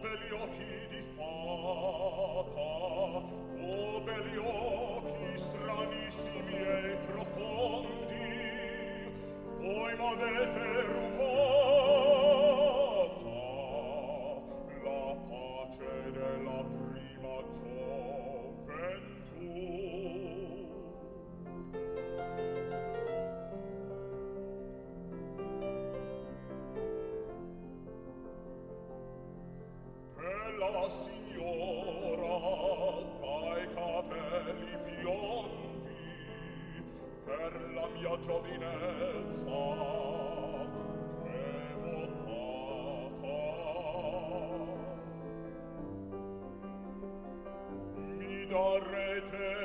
belli occhi di fata, oh belli occhi stranissimi e profondi, voi m'avete rubata la pace della prima gioventù. La signora dai capelli biondi per la mia giovinezza che votata mi darete